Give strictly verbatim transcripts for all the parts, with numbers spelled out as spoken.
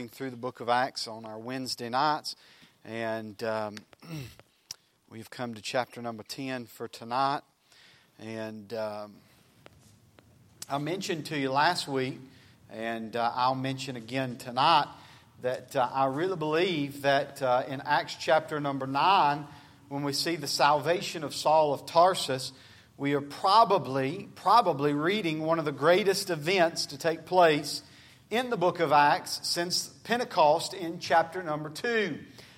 Through the book of Acts on our Wednesday nights, and um, we've come to chapter number ten for tonight. And um, I mentioned to you last week, and uh, I'll mention again tonight, that uh, I really believe that uh, in Acts chapter number nine, when we see the salvation of Saul of Tarsus, we are probably, probably reading one of the greatest events to take place in the book of Acts since Pentecost in chapter number two.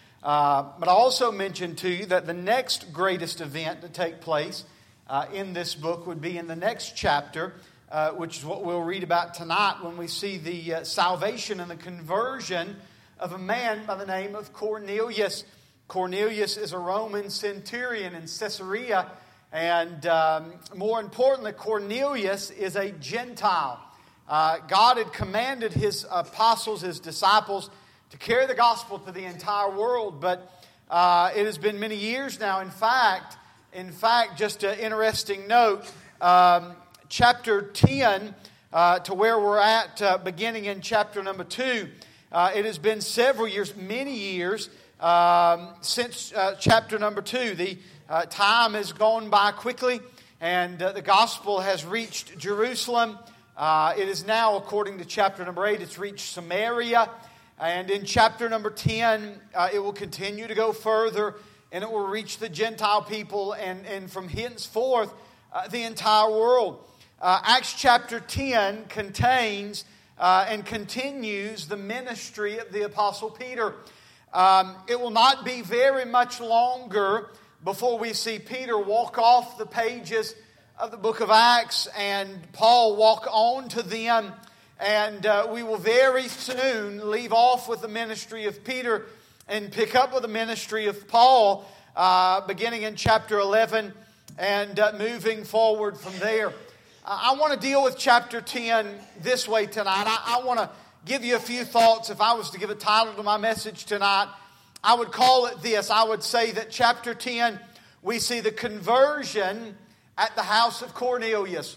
Uh, but I also mentioned to you that the next greatest event to take place uh, in this book would be in the next chapter, uh, which is what we'll read about tonight when we see the uh, salvation and the conversion of a man by the name of Cornelius. Cornelius is a Roman centurion in Caesarea, and um, more importantly, Cornelius is a Gentile. Uh, God had commanded His apostles, His disciples, to carry the gospel to the entire world. But uh, it has been many years now. In fact, in fact, just an interesting note, um, chapter ten, uh, to where we're at, uh, beginning in chapter number two, uh, it has been several years, many years, um, since uh, chapter number two. The uh, time has gone by quickly, and uh, the gospel has reached Jerusalem. Uh, it is now, according to chapter number eight, it's reached Samaria. And in chapter number ten, uh, it will continue to go further, and it will reach the Gentile people, and, and from henceforth, uh, the entire world. Uh, Acts chapter ten contains uh, and continues the ministry of the Apostle Peter. Um, it will not be very much longer before we see Peter walk off the pages of the book of Acts, and Paul walk on to them, and uh, we will very soon leave off with the ministry of Peter and pick up with the ministry of Paul, uh, beginning in chapter eleven and uh, moving forward from there. Uh, I want to deal with chapter ten this way tonight. I, I want to give you a few thoughts. If I was to give a title to my message tonight, I would call it this. I would say that chapter ten, we see the conversion at the house of Cornelius.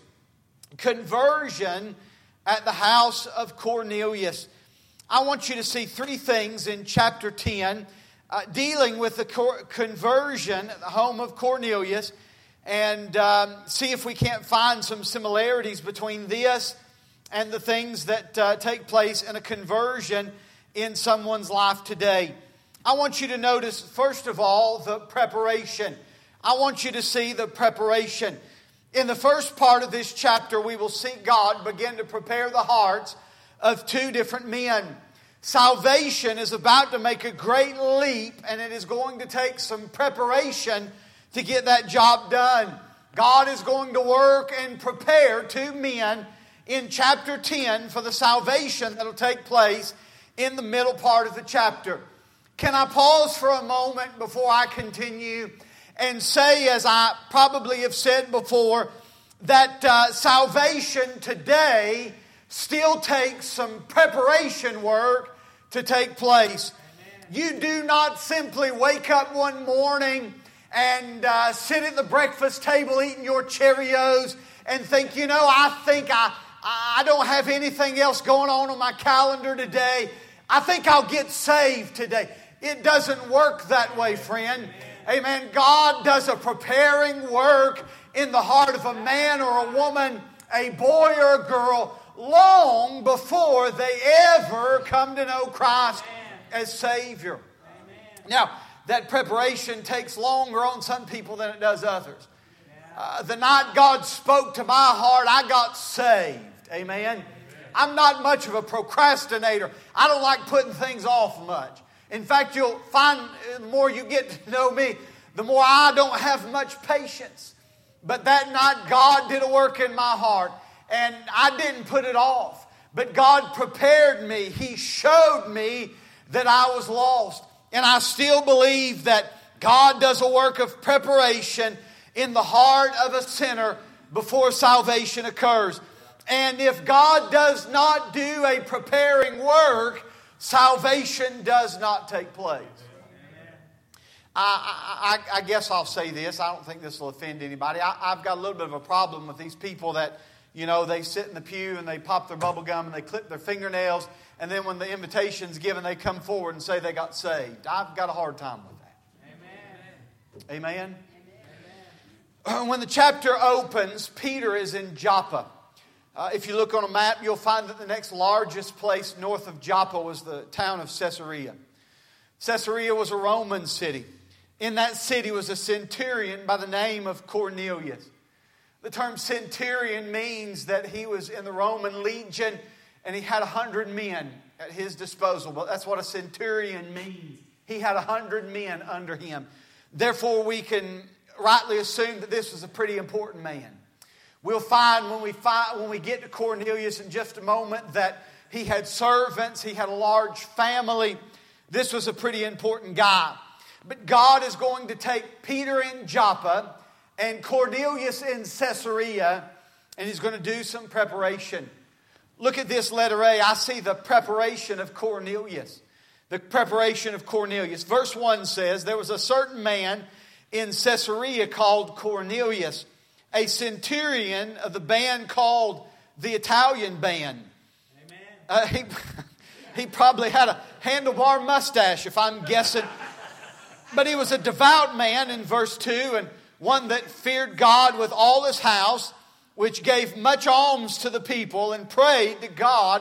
Conversion at the house of Cornelius. I want you to see three things in chapter ten uh, dealing with the cor- conversion at the home of Cornelius, and um, see if we can't find some similarities between this and the things that uh, take place in a conversion in someone's life today. I want you to notice, first of all, the preparation. I want you to see the preparation. In the first part of this chapter, we will see God begin to prepare the hearts of two different men. Salvation is about to make a great leap, and it is going to take some preparation to get that job done. God is going to work and prepare two men in chapter ten for the salvation that will take place in the middle part of the chapter. Can I pause for a moment before I continue and say, as I probably have said before, that uh, salvation today still takes some preparation work to take place. Amen. You do not simply wake up one morning and uh, sit at the breakfast table eating your Cheerios and think, you know, I think I, I don't have anything else going on on my calendar today. I think I'll get saved today. It doesn't work that way, friend. Amen. God does a preparing work in the heart of a man or a woman, a boy or a girl, long before they ever come to know Christ as Savior. Amen. Now, that preparation takes longer on some people than it does others. Uh, the night God spoke to my heart, I got saved. Amen. I'm not much of a procrastinator. I don't like putting things off much. In fact, you'll find the more you get to know me, the more I don't have much patience. But that night, God did a work in my heart, and I didn't put it off. But God prepared me. He showed me that I was lost. And I still believe that God does a work of preparation in the heart of a sinner before salvation occurs. And if God does not do a preparing work, salvation does not take place. I, I, I guess I'll say this. I don't think this will offend anybody. I, I've got a little bit of a problem with these people that, you know, they sit in the pew and they pop their bubble gum and they clip their fingernails and then when the invitation's given, they come forward and say they got saved. I've got a hard time with that. Amen? Amen? Amen. When the chapter opens, Peter is in Joppa. Uh, if you look on a map, you'll find that the next largest place north of Joppa was the town of Caesarea. Caesarea was a Roman city. In that city was a centurion by the name of Cornelius. The term centurion means that he was in the Roman legion and he had a hundred men at his disposal. But that's what a centurion means. He had a hundred men under him. Therefore, we can rightly assume that this was a pretty important man. We'll find when we find when we get to Cornelius in just a moment that he had servants, he had a large family. This was a pretty important guy. But God is going to take Peter in Joppa and Cornelius in Caesarea, and He's going to do some preparation. Look at this letter A. I see the preparation of Cornelius. The preparation of Cornelius. Verse one says, there was a certain man in Caesarea called Cornelius, a centurion of the band called the Italian band. Amen. Uh, he, he probably had a handlebar mustache, if I'm guessing. But he was a devout man in verse two, and one that feared God with all his house, which gave much alms to the people and prayed to God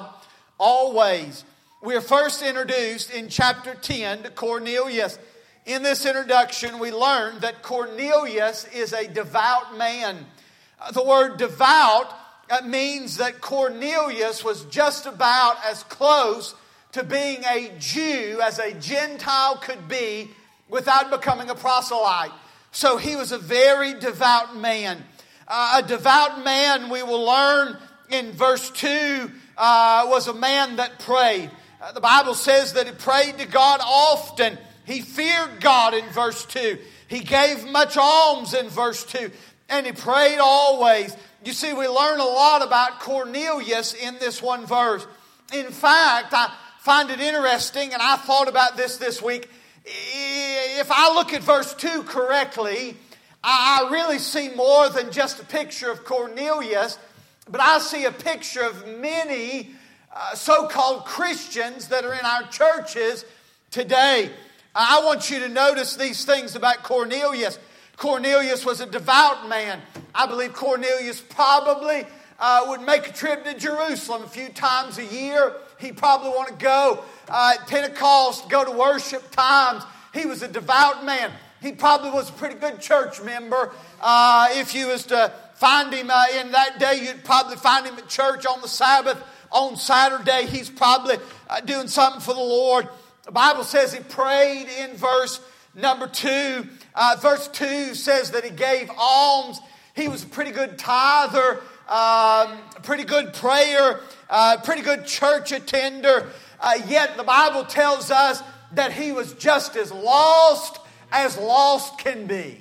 always. We are first introduced in chapter ten to Cornelius. In this introduction, we learn that Cornelius is a devout man. Uh, the word devout uh, means that Cornelius was just about as close to being a Jew as a Gentile could be without becoming a proselyte. So he was a very devout man. Uh, a devout man, we will learn in verse two, uh, was a man that prayed. Uh, the Bible says that he prayed to God often. He feared God in verse two. He gave much alms in verse two. And he prayed always. You see, we learn a lot about Cornelius in this one verse. In fact, I find it interesting, and I thought about this this week. If I look at verse two correctly, I really see more than just a picture of Cornelius, but I see a picture of many uh, so-called Christians that are in our churches today. I want you to notice these things about Cornelius. Cornelius was a devout man. I believe Cornelius probably uh, would make a trip to Jerusalem a few times a year. He probably want to go uh, at Pentecost, go to worship times. He was a devout man. He probably was a pretty good church member. Uh, if you was to find him uh, in that day, you'd probably find him at church on the Sabbath. On Saturday, he's probably uh, doing something for the Lord. The Bible says he prayed in verse number two. Uh, verse two says that he gave alms. He was a pretty good tither, um, a pretty good prayer, uh, pretty good church attender. Uh, yet the Bible tells us that he was just as lost as lost can be.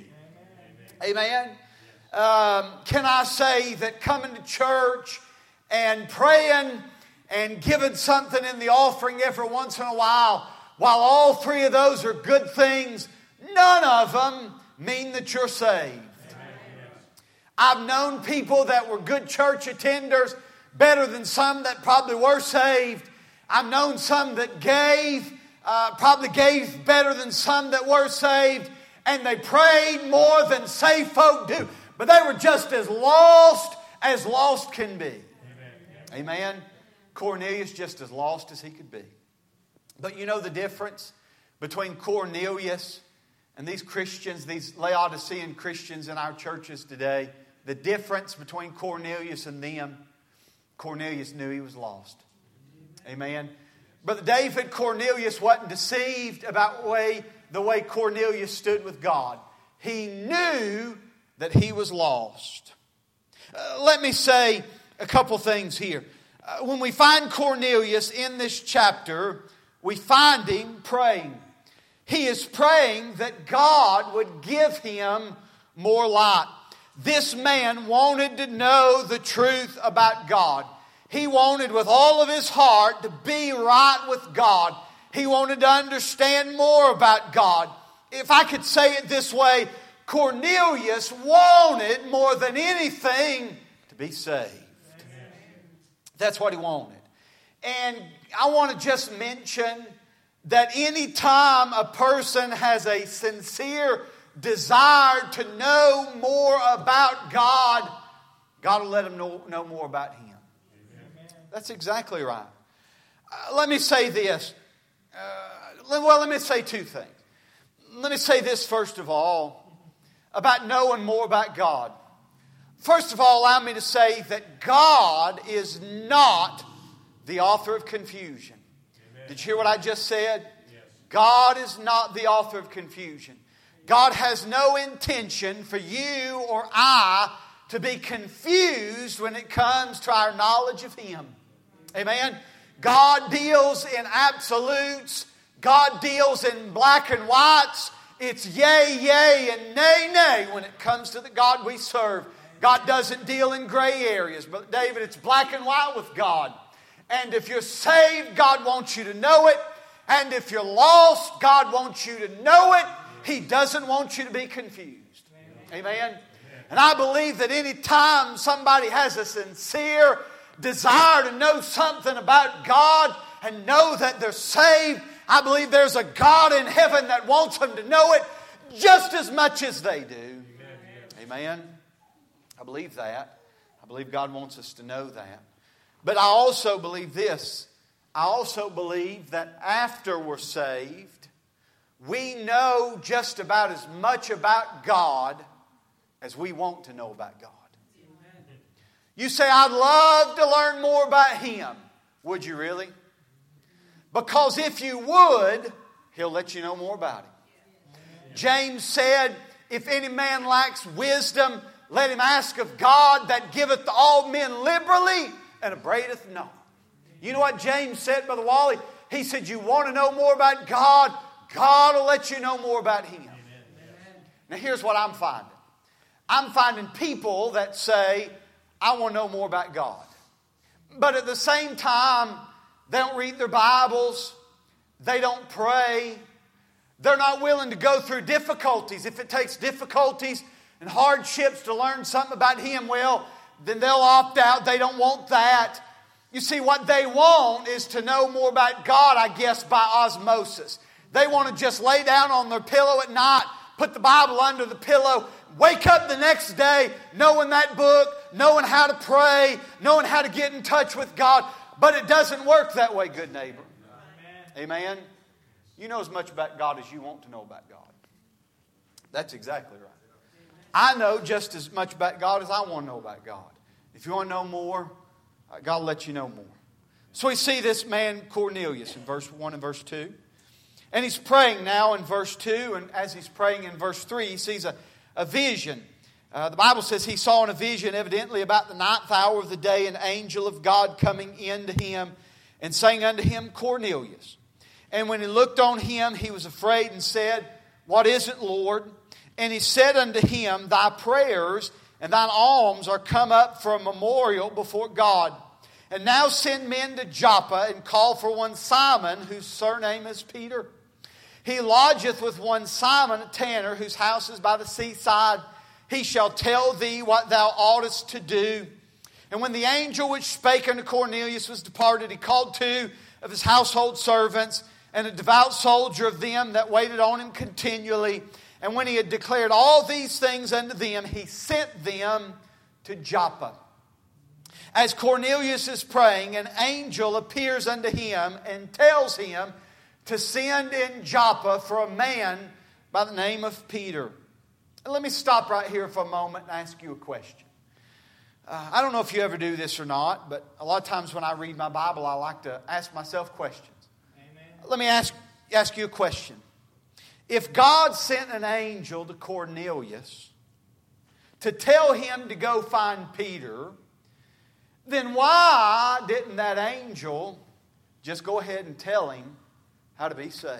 Amen. Um, can I say that coming to church and praying and giving something in the offering every once in a while, while all three of those are good things, none of them mean that you're saved. I've known people that were good church attenders better than some that probably were saved. I've known some that gave, uh, probably gave better than some that were saved. And they prayed more than saved folk do. But they were just as lost as lost can be. Amen. Amen. Cornelius just as lost as he could be. But you know the difference between Cornelius and these Christians, these Laodicean Christians in our churches today? The difference between Cornelius and them, Cornelius knew he was lost. Amen. Brother David, Cornelius wasn't deceived about the way, the way Cornelius stood with God. He knew that he was lost. Uh, let me say a couple things here. Uh, when we find Cornelius in this chapter, we find him praying. He is praying that God would give him more light. This man wanted to know the truth about God. He wanted with all of his heart to be right with God. He wanted to understand more about God. If I could say it this way, Cornelius wanted more than anything to be saved. That's what he wanted. And I want to just mention that any time a person has a sincere desire to know more about God, God will let them know, know more about Him. Amen. That's exactly right. Uh, let me say this. Uh, well, let me say two things. Let me say this first of all about knowing more about God. First of all, allow me to say that God is not the author of confusion. Amen. Did you hear what I just said? Yes. God is not the author of confusion. God has no intention for you or I to be confused when it comes to our knowledge of Him. Amen. God deals in absolutes. God deals in black and whites. It's yea, yea, and nay, nay when it comes to the God we serve. God doesn't deal in gray areas. But David, it's black and white with God. And if you're saved, God wants you to know it. And if you're lost, God wants you to know it. He doesn't want you to be confused. Amen. And I believe that any time somebody has a sincere desire to know something about God and know that they're saved, I believe there's a God in heaven that wants them to know it just as much as they do. Amen. I believe that. I believe God wants us to know that. But I also believe this. I also believe that after we're saved, we know just about as much about God as we want to know about God. Amen. You say, I'd love to learn more about Him. Would you really? Because if you would, He'll let you know more about Him. Amen. James said, if any man lacks wisdom, let him ask of God that giveth to all men liberally and upbraideth not. You know what James said, Brother Wally? He said, you want to know more about God? God will let you know more about Him. Amen. Now here's what I'm finding. I'm finding people that say, I want to know more about God. But at the same time, they don't read their Bibles. They don't pray. They're not willing to go through difficulties. If it takes difficulties and hardships to learn something about Him, well, then they'll opt out. They don't want that. You see, what they want is to know more about God, I guess, by osmosis. They want to just lay down on their pillow at night, put the Bible under the pillow, wake up the next day knowing that book, knowing how to pray, knowing how to get in touch with God. But it doesn't work that way, good neighbor. Amen. Amen. You know as much about God as you want to know about God. That's exactly right. I know just as much about God as I want to know about God. If you want to know more, God will let you know more. So we see this man Cornelius in verse one and verse two. And he's praying now in verse two. And as he's praying in verse three, he sees a, a vision. Uh, the Bible says he saw in a vision evidently about the ninth hour of the day an angel of God coming in to him and saying unto him, Cornelius. And when he looked on him, he was afraid and said, what is it, Lord? And he said unto him, thy prayers and thine alms are come up for a memorial before God. And now send men to Joppa and call for one Simon, whose surname is Peter. He lodgeth with one Simon, a tanner, whose house is by the seaside. He shall tell thee what thou oughtest to do. And when the angel which spake unto Cornelius was departed, he called two of his household servants and a devout soldier of them that waited on him continually. And when he had declared all these things unto them, he sent them to Joppa. As Cornelius is praying, an angel appears unto him and tells him to send in Joppa for a man by the name of Peter. And let me stop right here for a moment and ask you a question. Uh, I don't know if you ever do this or not, but a lot of times when I read my Bible, I like to ask myself questions. Amen. Let me ask, ask you a question. If God sent an angel to Cornelius to tell him to go find Peter, then why didn't that angel just go ahead and tell him how to be saved?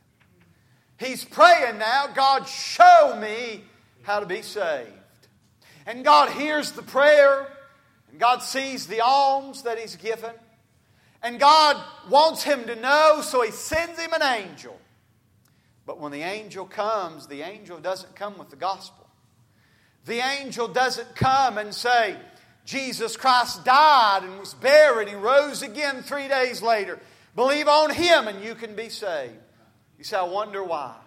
He's praying now, God, show me how to be saved. And God hears the prayer, and God sees the alms that he's given, and God wants him to know, so he sends him an angel. But when the angel comes, the angel doesn't come with the gospel. The angel doesn't come and say, Jesus Christ died and was buried and rose again three days later. Believe on Him and you can be saved. You say, I wonder why.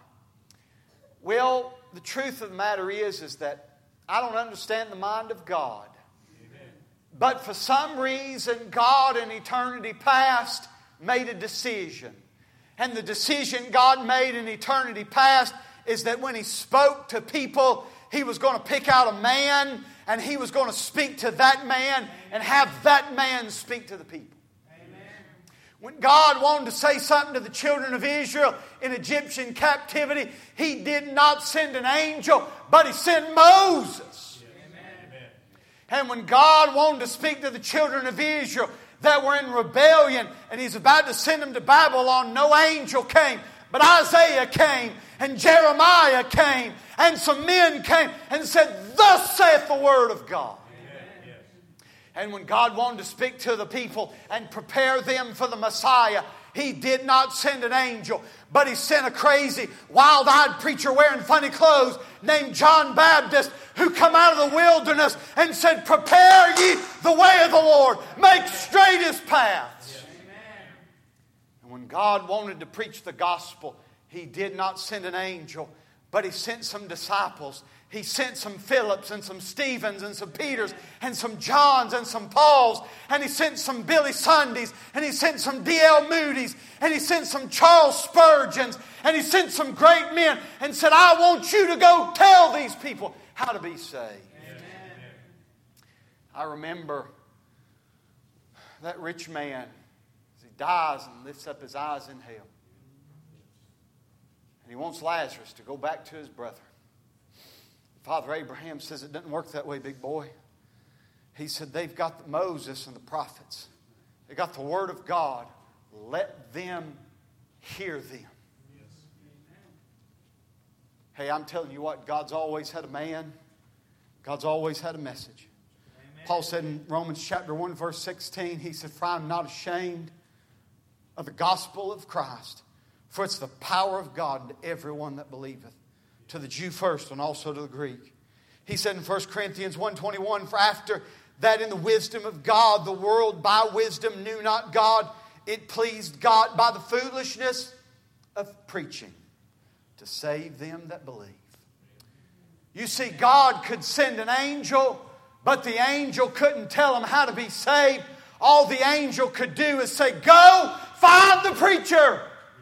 Well, the truth of the matter is, is that I don't understand the mind of God. Amen. But for some reason, God in eternity past made a decision. And the decision God made in eternity past is that when He spoke to people, He was going to pick out a man and He was going to speak to that man and have that man speak to the people. When God wanted to say something to the children of Israel in Egyptian captivity, He did not send an angel, but He sent Moses. Amen. And when God wanted to speak to the children of Israel that were in rebellion and He's about to send them to Babylon, no angel came, but Isaiah came and Jeremiah came and some men came and said, Thus saith the word of God. And when God wanted to speak to the people and prepare them for the Messiah, He did not send an angel, but He sent a crazy, wild-eyed preacher wearing funny clothes named John Baptist, who come out of the wilderness and said, Prepare ye the way of the Lord, make straight His paths. Amen. And when God wanted to preach the gospel, He did not send an angel, but He sent some disciples. He sent some Philips and some Stephens and some Peters and some Johns and some Pauls. And He sent some Billy Sundays. And He sent some D L Moody's. And He sent some Charles Spurgeons. And He sent some great men and said, I want you to go tell these people how to be saved. Amen. I remember that rich man as he dies and lifts up his eyes in hell. And he wants Lazarus to go back to his brother. Father Abraham says it doesn't work that way, big boy. He said they've got Moses and the prophets. They got the Word of God. Let them hear them. Yes. Hey, I'm telling you what, God's always had a man. God's always had a message. Amen. Paul said in Romans chapter one, verse sixteen, he said, For I am not ashamed of the gospel of Christ, for it's the power of God to everyone that believeth. To the Jew first and also to the Greek. He said in First Corinthians one twenty-one, For after that in the wisdom of God, the world by wisdom knew not God, it pleased God by the foolishness of preaching to save them that believe. You see, God could send an angel, but the angel couldn't tell them how to be saved. All the angel could do is say, Go find the preacher.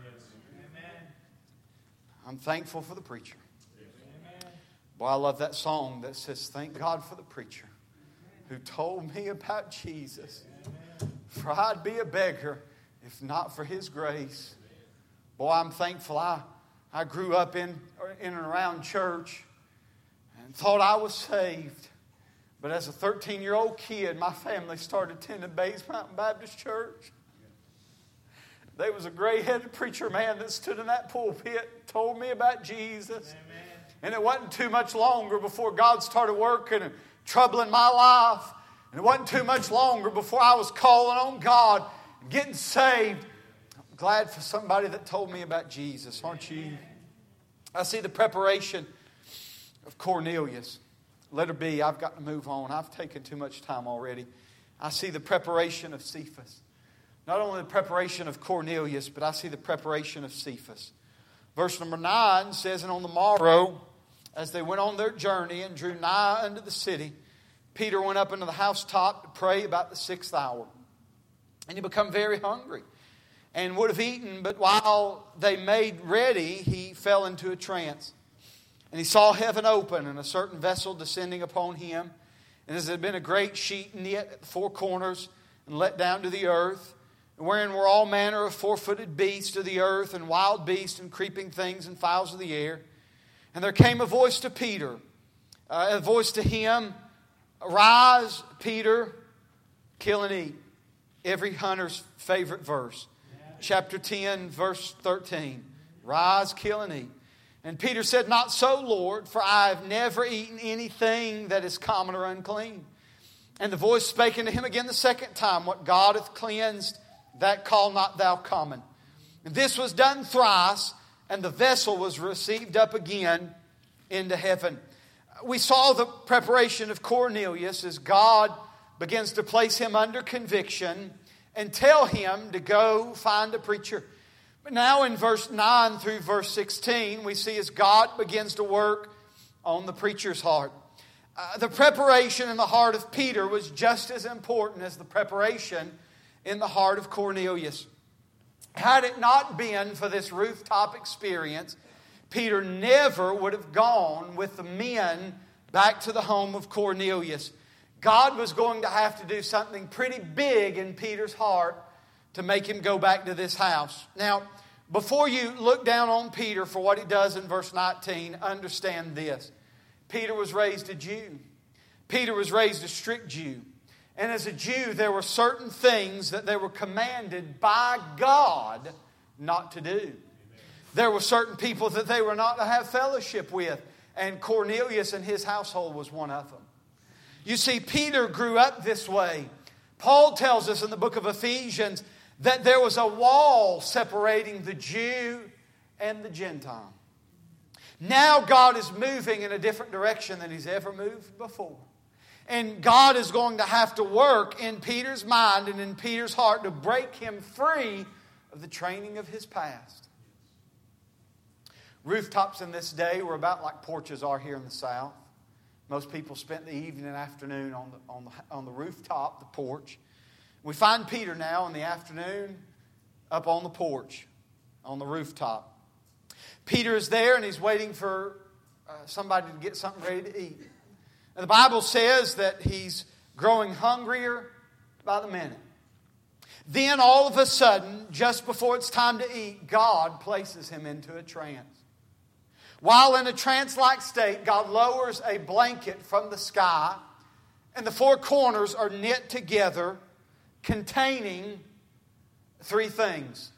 I'm thankful for the preacher. Boy, I love that song that says, Thank God for the preacher who told me about Jesus. For I'd be a beggar if not for His grace. Boy, I'm thankful I, I grew up in, in and around church and thought I was saved. But as a thirteen-year-old kid, my family started attending Bays Mountain Baptist Church. There was a gray-headed preacher man that stood in that pulpit and told me about Jesus. Amen. And it wasn't too much longer before God started working and troubling my life. And it wasn't too much longer before I was calling on God and getting saved. I'm glad for somebody that told me about Jesus, aren't you? I see the preparation of Cornelius. Letter B, I've got to move on. I've taken too much time already. I see the preparation of Cephas. Not only the preparation of Cornelius, but I see the preparation of Cephas. Verse number nine says, And on the morrow, as they went on their journey and drew nigh unto the city, Peter went up into the housetop to pray about the sixth hour. And he became very hungry, and would have eaten, but while they made ready, he fell into a trance. And he saw heaven open, and a certain vessel descending upon him. And as it had been a great sheet knit at the four corners, and let down to the earth, wherein were all manner of four-footed beasts of the earth, and wild beasts, and creeping things, and fowls of the air. And there came a voice to Peter, uh, a voice to him, Arise, Peter, kill and eat. Every hunter's favorite verse. Chapter ten, verse thirteen. Rise, kill and eat. And Peter said, Not so, Lord, for I have never eaten anything that is common or unclean. And the voice spake unto him again the second time, What God hath cleansed, that call not thou common. And this was done thrice, and the vessel was received up again into heaven. We saw the preparation of Cornelius as God begins to place him under conviction and tell him to go find a preacher. But now in verse nine through verse sixteen, we see as God begins to work on the preacher's heart. Uh, the preparation in the heart of Peter was just as important as the preparation in the heart of Cornelius. Had it not been for this rooftop experience, Peter never would have gone with the men back to the home of Cornelius. God was going to have to do something pretty big in Peter's heart to make him go back to this house. Now, before you look down on Peter for what he does in verse nineteen, understand this. Peter was raised a Jew. Peter was raised a strict Jew. And as a Jew, there were certain things that they were commanded by God not to do. There were certain people that they were not to have fellowship with. And Cornelius and his household was one of them. You see, Peter grew up this way. Paul tells us in the book of Ephesians that there was a wall separating the Jew and the Gentile. Now God is moving in a different direction than He's ever moved before. And God is going to have to work in Peter's mind and in Peter's heart to break him free of the training of his past. Rooftops in this day were about like porches are here in the South. Most people spent the evening and afternoon on the, on the, on the rooftop, the porch. We find Peter now in the afternoon up on the porch, on the rooftop. Peter is there and he's waiting for uh, somebody to get something ready to eat. And the Bible says that he's growing hungrier by the minute. Then all of a sudden, just before it's time to eat, God places him into a trance. While in a trance-like state, God lowers a blanket from the sky, and the four corners are knit together, containing three things.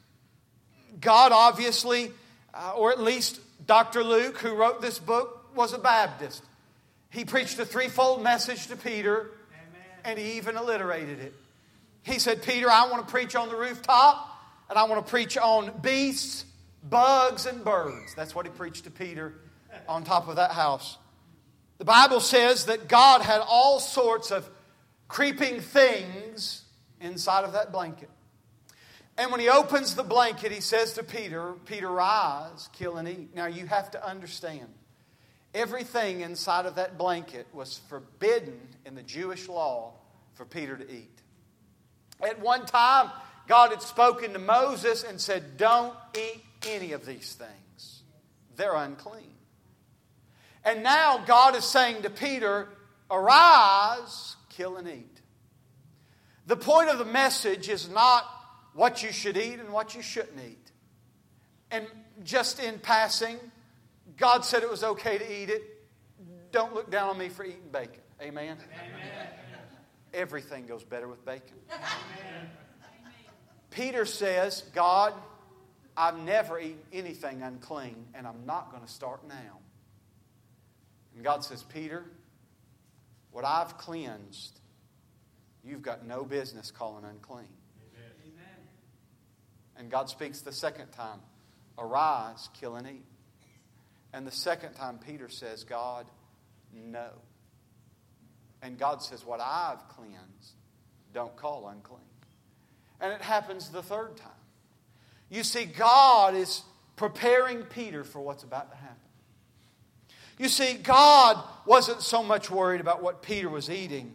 God obviously, uh, or at least Doctor Luke, who wrote this book, was a Baptist. He preached a threefold message to Peter, Amen. And he even alliterated it. He said, Peter, I want to preach on the rooftop, and I want to preach on beasts, bugs, and birds. That's what he preached to Peter on top of that house. The Bible says that God had all sorts of creeping things inside of that blanket. And when he opens the blanket, he says to Peter, Peter, rise, kill and eat. Now you have to understand, everything inside of that blanket was forbidden in the Jewish law for Peter to eat. At one time, God had spoken to Moses and said, don't eat any of these things. They're unclean. And now God is saying to Peter, arise, kill and eat. The point of the message is not what you should eat and what you shouldn't eat. And just in passing, God said it was okay to eat it. Don't look down on me for eating bacon. Amen? Amen. Everything goes better with bacon. Amen. Peter says, God, I've never eaten anything unclean, and I'm not going to start now. And God says, Peter, what I've cleansed, you've got no business calling unclean. Amen. And God speaks the second time, arise, kill and eat. And the second time Peter says, God, no. And God says, what I've cleansed, don't call unclean. And it happens the third time. You see, God is preparing Peter for what's about to happen. You see, God wasn't so much worried about what Peter was eating.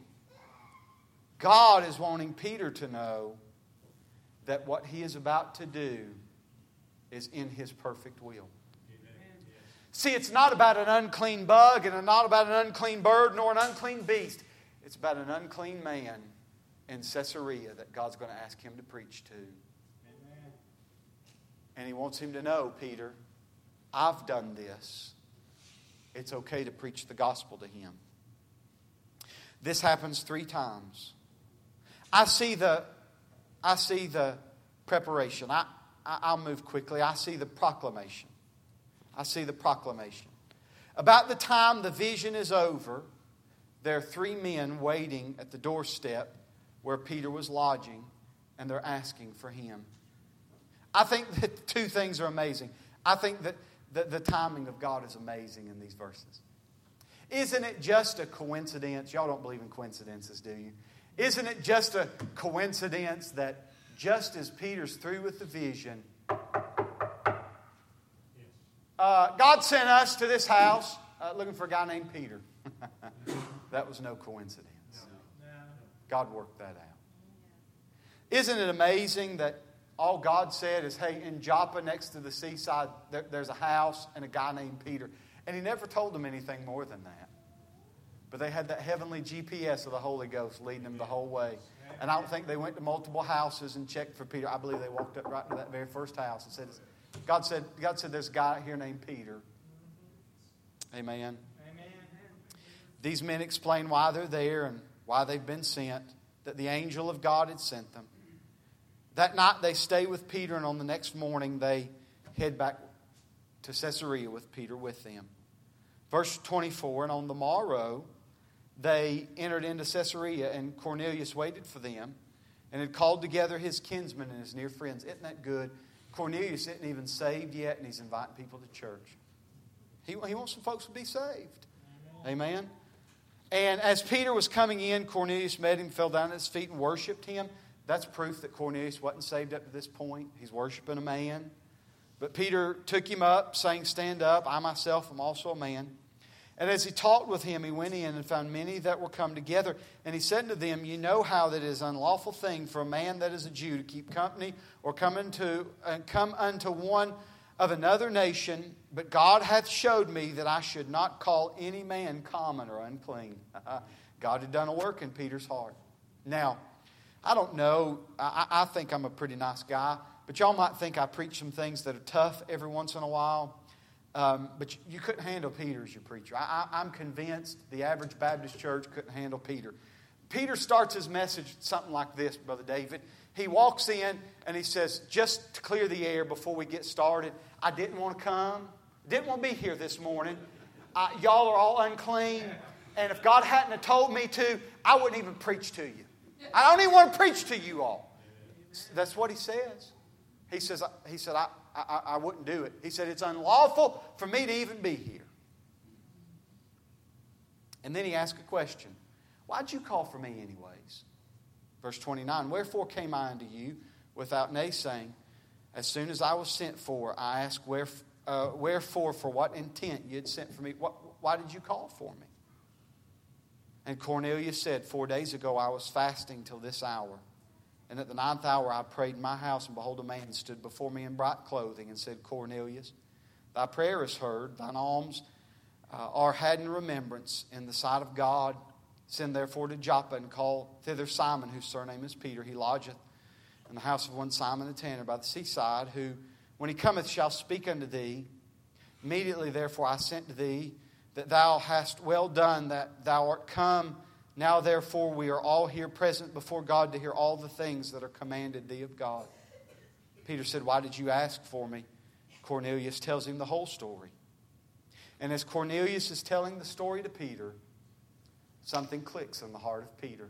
God is wanting Peter to know that what he is about to do is in His perfect will. See, it's not about an unclean bug and not about an unclean bird nor an unclean beast. It's about an unclean man in Caesarea that God's going to ask him to preach to. Amen. And He wants him to know, Peter, I've done this. It's okay to preach the gospel to him. This happens three times. I see the, I see the preparation. I, I, I'll move quickly. I see the proclamation. I see the proclamation. About the time the vision is over, there are three men waiting at the doorstep where Peter was lodging, and they're asking for him. I think that two things are amazing. I think that the, the timing of God is amazing in these verses. Isn't it just a coincidence? Y'all don't believe in coincidences, do you? Isn't it just a coincidence that just as Peter's through with the vision, uh, God sent us to this house uh, looking for a guy named Peter. That was no coincidence. God worked that out. Isn't it amazing that all God said is, hey, in Joppa next to the seaside, there, there's a house and a guy named Peter. And He never told them anything more than that. But they had that heavenly G P S of the Holy Ghost leading them the whole way. And I don't think they went to multiple houses and checked for Peter. I believe they walked up right to that very first house and said, God said, God said there's a guy here named Peter. Amen. Amen. These men explain why they're there and why they've been sent, that the angel of God had sent them. That night they stay with Peter, and on the next morning they head back to Caesarea with Peter with them. Verse twenty-four, and on the morrow they entered into Caesarea, and Cornelius waited for them and had called together his kinsmen and his near friends. Isn't that good? Cornelius isn't even saved yet, and he's inviting people to church. He, he wants some folks to be saved. Amen. Amen. And as Peter was coming in, Cornelius met him, fell down at his feet and worshipped him. That's proof that Cornelius wasn't saved up to this point. He's worshiping a man. But Peter took him up, saying, stand up, I myself am also a man. And as he talked with him, he went in and found many that were come together. And he said to them, you know how that it is an unlawful thing for a man that is a Jew to keep company or come, into, uh, come unto one of another nation. But God hath showed me that I should not call any man common or unclean. God had done a work in Peter's heart. Now, I don't know. I, I think I'm a pretty nice guy. But y'all might think I preach some things that are tough every once in a while. Um, but you, you couldn't handle Peter as your preacher. I, I, I'm convinced the average Baptist church couldn't handle Peter. Peter starts his message something like this, Brother David. He walks in and he says, just to clear the air before we get started, I didn't want to come. Didn't want to be here this morning. Uh, y'all are all unclean. And if God hadn't have told me to, I wouldn't even preach to you. I don't even want to preach to you all. That's what he says. He says, he said, I, I, I wouldn't do it. He said, it's unlawful for me to even be here. And then he asked a question. Why'd you call for me anyways? Verse twenty-nine, wherefore came I unto you without naysaying? As soon as I was sent for, I asked, Where, uh, wherefore, for what intent you had sent for me? What, why did you call for me? And Cornelius said, Four days ago I was fasting till this hour. And at the ninth hour I prayed in my house, and behold, a man stood before me in bright clothing and said, Cornelius, thy prayer is heard, thine alms uh, are had in remembrance in the sight of God. Send therefore to Joppa and call thither Simon, whose surname is Peter. He lodgeth in the house of one Simon the tanner by the seaside, who, when he cometh, shall speak unto thee. Immediately therefore I sent to thee, that thou hast well done, that thou art come. Now therefore we are all here present before God to hear all the things that are commanded thee of God. Peter said, why did you ask for me? Cornelius tells him the whole story. And as Cornelius is telling the story to Peter, something clicks in the heart of Peter.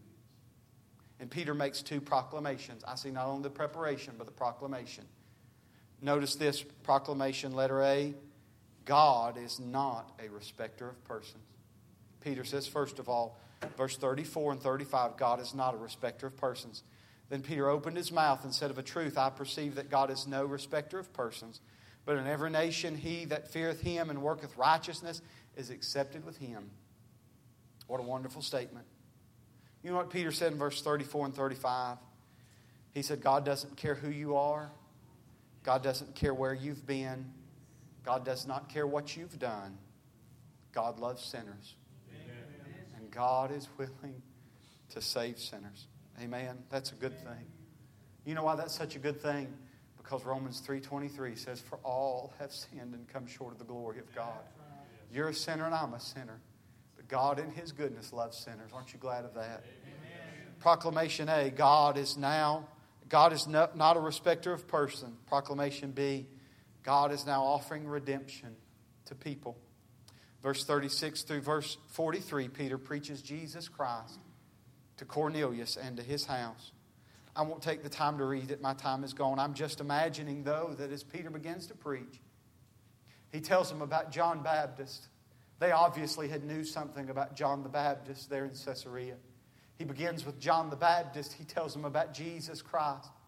And Peter makes two proclamations. I see not only the preparation, but the proclamation. Notice this proclamation, letter A. God is not a respecter of persons. Peter says, first of all, verse thirty-four and thirty-five, God is not a respecter of persons. Then Peter opened his mouth and said, of a truth, I perceive that God is no respecter of persons, but in every nation he that feareth him and worketh righteousness is accepted with him. What a wonderful statement. You know what Peter said in verse thirty-four and thirty-five? He said, God doesn't care who you are. God doesn't care where you've been. God does not care what you've done. God loves sinners. Amen. And God is willing to save sinners. Amen. That's a good thing. You know why that's such a good thing? Because Romans three twenty-three says, for all have sinned and come short of the glory of God. You're a sinner and I'm a sinner. But God in His goodness loves sinners. Aren't you glad of that? Amen. Proclamation A, God is now, God is no, not a respecter of person. Proclamation B, God is now offering redemption to people. Verse thirty-six through verse forty-three, Peter preaches Jesus Christ to Cornelius and to his house. I won't take the time to read it. My time is gone. I'm just imagining, though, that as Peter begins to preach, he tells them about John Baptist. They obviously had knew something about John the Baptist there in Caesarea. He begins with John the Baptist. He tells them about Jesus Christ.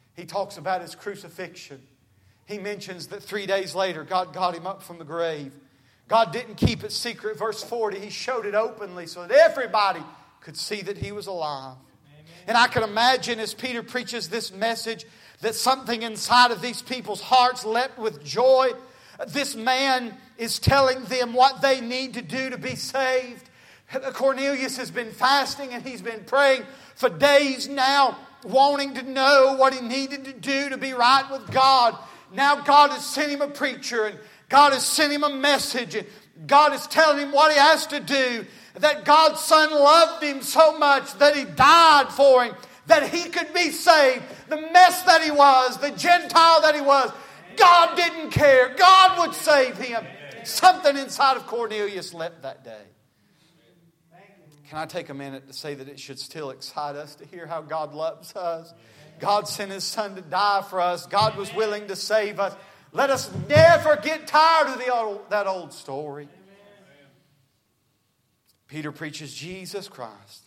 He talks about His crucifixion. He mentions that three days later, God got Him up from the grave. God didn't keep it secret. Verse forty, He showed it openly so that everybody could see that He was alive. Amen. And I can imagine as Peter preaches this message that something inside of these people's hearts leapt with joy. This man is telling them what they need to do to be saved. Cornelius has been fasting and he's been praying for days now, wanting to know what he needed to do to be right with God. Now God has sent him a preacher and God has sent him a message and God is telling him what he has to do. That God's Son loved him so much that He died for him, that he could be saved. The mess that he was, the Gentile that he was, God didn't care. God would save him. Something inside of Cornelius leapt that day. Can I take a minute to say that it should still excite us to hear how God loves us? God sent His Son to die for us. God was willing to save us. Let us never get tired of the old, that old story. Peter preaches Jesus Christ.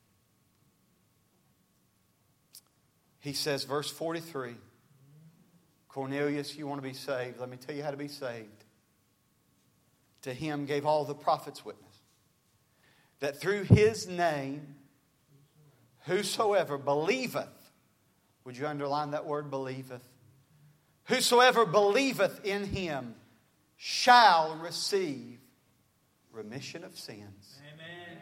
He says, verse forty-three, Cornelius, you want to be saved? Let me tell you how to be saved. To him gave all the prophets witness that through His name, whosoever believeth, would you underline that word, believeth? Whosoever believeth in Him shall receive remission of sins. Amen.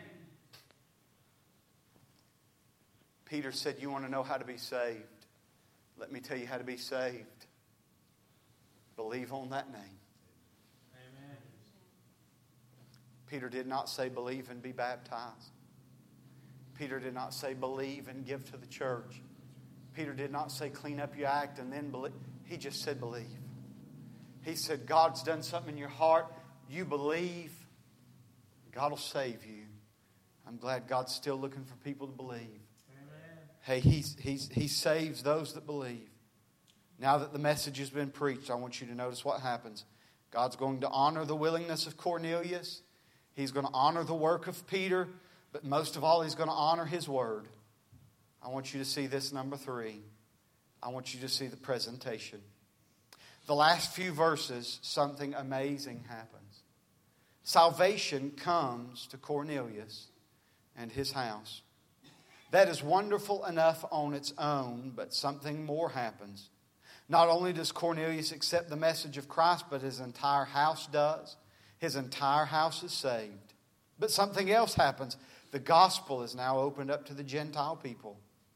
Peter said, you want to know how to be saved? Let me tell you how to be saved. Believe on that name. Amen. Peter did not say believe and be baptized. Peter did not say believe and give to the church. Peter did not say clean up your act and then believe. He just said believe. He said God's done something in your heart. You believe. God will save you. I'm glad God's still looking for people to believe. Amen. Hey, he's, he's, He saves those that believe. Now that the message has been preached, I want you to notice what happens. God's going to honor the willingness of Cornelius. He's going to honor the work of Peter. But most of all, He's going to honor His word. I want you to see this, number three. I want you to see the presentation. The last few verses, something amazing happens. Salvation comes to Cornelius and his house. That is wonderful enough on its own, but something more happens. Not only does Cornelius accept the message of Christ, but his entire house does. His entire house is saved. But something else happens. The gospel is now opened up to the Gentile people.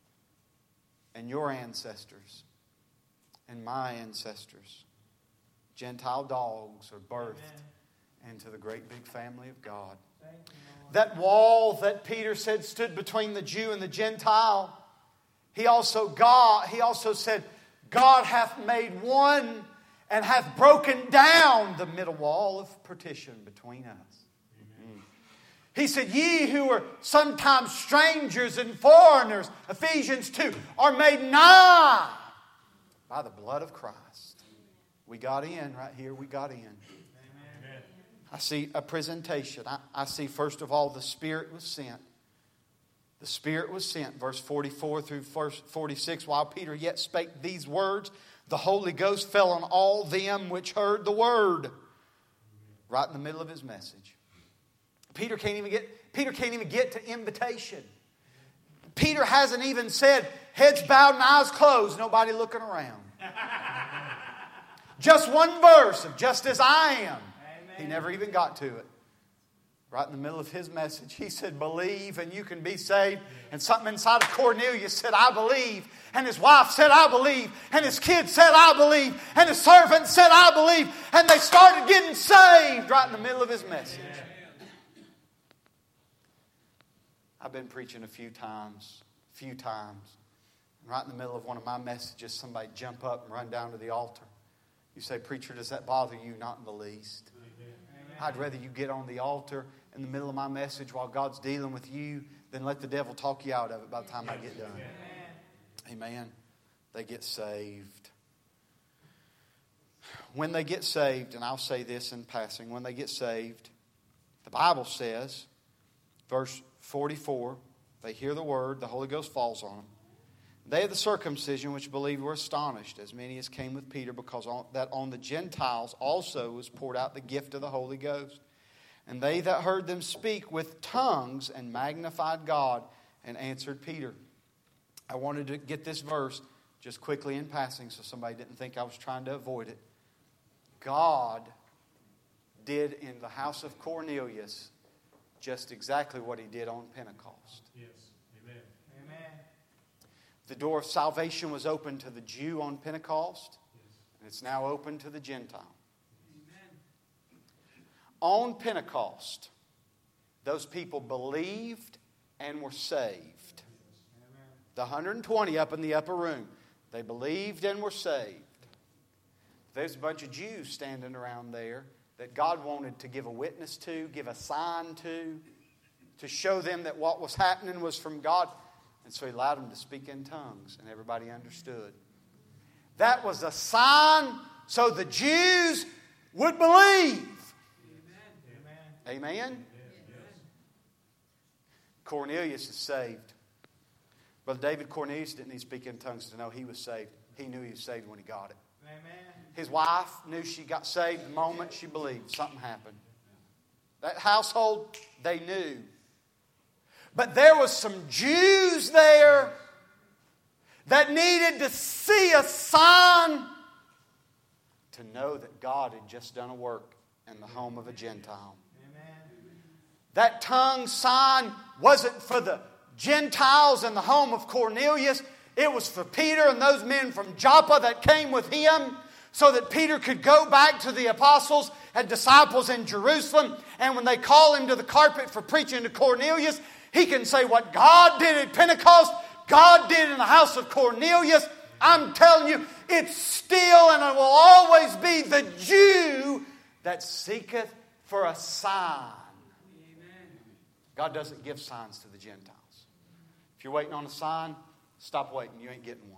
And your ancestors. And my ancestors. Gentile dogs are birthed Amen. Into the great big family of God. Thank you, Lord. That wall that Peter said stood between the Jew and the Gentile. He also, God, he also said, God hath made one and hath broken down the middle wall of partition between us. Mm. He said, ye who are sometimes strangers and foreigners, Ephesians two, are made nigh by the blood of Christ. We got in right here. We got in. Amen. I see a presentation. I, I see, first of all, the Spirit was sent. The Spirit was sent, verse forty-four through verse forty-six. While Peter yet spake these words, the Holy Ghost fell on all them which heard the word. Right in the middle of his message. Peter can't even get, Peter can't even get to invitation. Peter hasn't even said, heads bowed and eyes closed, nobody looking around. Just one verse of just as I am. Amen. He never even got to it. Right in the middle of his message, he said, believe and you can be saved. And something inside of Cornelius said, I believe. And his wife said, I believe. And his kids said, I believe. And his servant said, I believe. And they started getting saved right in the middle of his message. I've been preaching a few times, a few times. And right in the middle of one of my messages, somebody jump up and run down to the altar. You say, preacher, does that bother you? Not in the least. Amen. I'd rather you get on the altar in the middle of my message while God's dealing with you than let the devil talk you out of it by the time I get done. Amen. Amen. They get saved. When they get saved, and I'll say this in passing, when they get saved, the Bible says, verse forty-four, they hear the word, the Holy Ghost falls on them. They of the circumcision which believed were astonished, as many as came with Peter, because on, that on the Gentiles also was poured out the gift of the Holy Ghost. And they that heard them speak with tongues and magnified God, and answered Peter. I wanted to get this verse just quickly in passing so somebody didn't think I was trying to avoid it. God did in the house of Cornelius just exactly what He did on Pentecost. Yes. Amen. Amen. The door of salvation was open to the Jew on Pentecost, Yes. and it's now open to the Gentile. Amen. On Pentecost, those people believed and were saved. Amen. The one hundred twenty up in the upper room, they believed and were saved. There's a bunch of Jews standing around there that God wanted to give a witness to, give a sign to, to show them that what was happening was from God. And so He allowed them to speak in tongues, and everybody understood. That was a sign so the Jews would believe. Amen. Amen? Amen. Cornelius is saved. Brother David Cornelius didn't need to speak in tongues to know he was saved. He knew he was saved when he got it. Amen. His wife knew she got saved the moment she believed something happened. That household, they knew. But there was some Jews there that needed to see a sign to know that God had just done a work in the home of a Gentile. Amen. That tongue sign wasn't for the Gentiles in the home of Cornelius. It was for Peter and those men from Joppa that came with him, so that Peter could go back to the apostles and disciples in Jerusalem. And when they call him to the carpet for preaching to Cornelius, he can say what God did at Pentecost, God did in the house of Cornelius. I'm telling you, it's still and it will always be the Jew that seeketh for a sign. Amen. God doesn't give signs to the Gentiles. If you're waiting on a sign, stop waiting. You ain't getting one.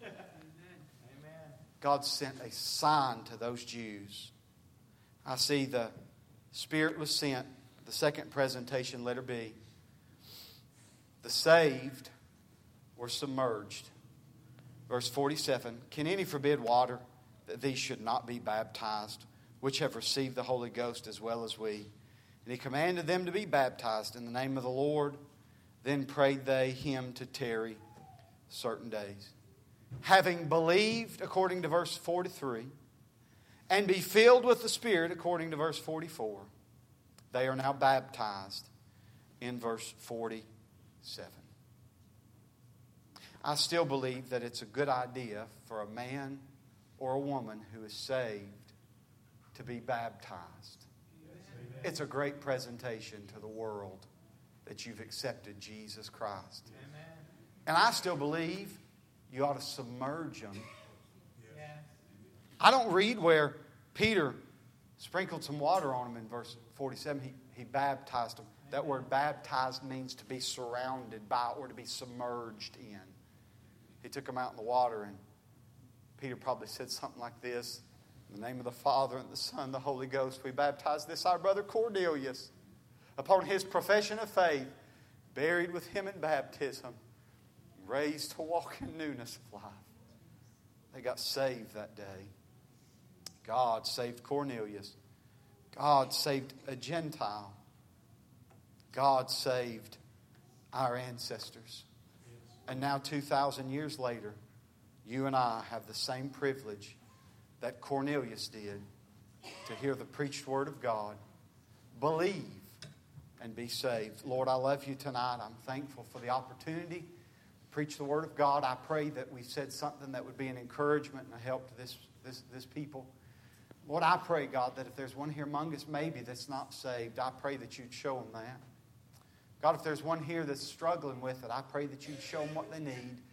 God sent a sign to those Jews. I see the Spirit was sent. The second presentation, letter B. The saved were submerged. Verse forty-seven. Can any forbid water that these should not be baptized, which have received the Holy Ghost as well as we? And He commanded them to be baptized in the name of the Lord. Then prayed they Him to tarry certain days. Having believed, according to verse forty-three, and be filled with the Spirit, according to verse forty-four, they are now baptized in verse forty-seven. I still believe that it's a good idea for a man or a woman who is saved to be baptized. Amen. It's a great presentation to the world that you've accepted Jesus Christ. Amen. And I still believe you ought to submerge them. Yeah. I don't read where Peter sprinkled some water on them in verse forty-seven. He, he baptized them. That word baptized means to be surrounded by or to be submerged in. He took them out in the water, and Peter probably said something like this. In the name of the Father and the Son and the Holy Ghost, we baptize this our brother Cornelius upon his profession of faith, buried with him in baptism, raised to walk in newness of life. They got saved that day. God saved Cornelius. God saved a Gentile. God saved our ancestors. And now two thousand years later, you and I have the same privilege that Cornelius did to hear the preached word of God, believe, and be saved. Lord, I love you tonight. I'm thankful for the opportunity to preach the word of God. I pray that we said something that would be an encouragement and a help to this, this, this people. Lord, I pray, God, that if there's one here among us maybe that's not saved, I pray that you'd show them that. God, if there's one here that's struggling with it, I pray that you'd show them what they need.